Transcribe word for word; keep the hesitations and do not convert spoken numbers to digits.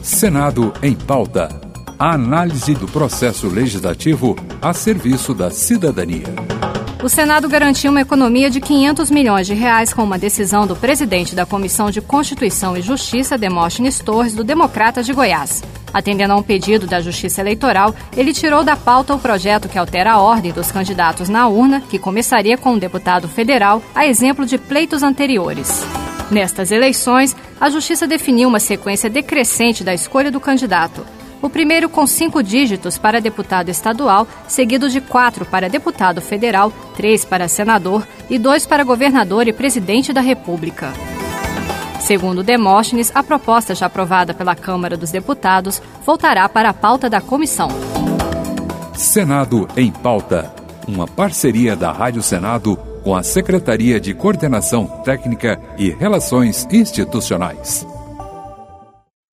Senado em Pauta. A análise do processo legislativo a serviço da cidadania. O Senado garantiu uma economia de quinhentos milhões de reais com uma decisão do presidente da Comissão de Constituição e Justiça, Demóstenes Torres, do Democratas de Goiás. Atendendo a um pedido da Justiça Eleitoral, ele tirou da pauta o projeto que altera a ordem dos candidatos na urna, que começaria com um deputado federal, a exemplo de pleitos anteriores. Nestas eleições, a Justiça definiu uma sequência decrescente da escolha do candidato. O primeiro com cinco dígitos para deputado estadual, seguido de quatro para deputado federal, três para senador e dois para governador e presidente da República. Segundo Demóstenes, a proposta já aprovada pela Câmara dos Deputados voltará para a pauta da comissão. Senado em Pauta. Uma parceria da Rádio Senado com a Secretaria de Coordenação Técnica e Relações Institucionais.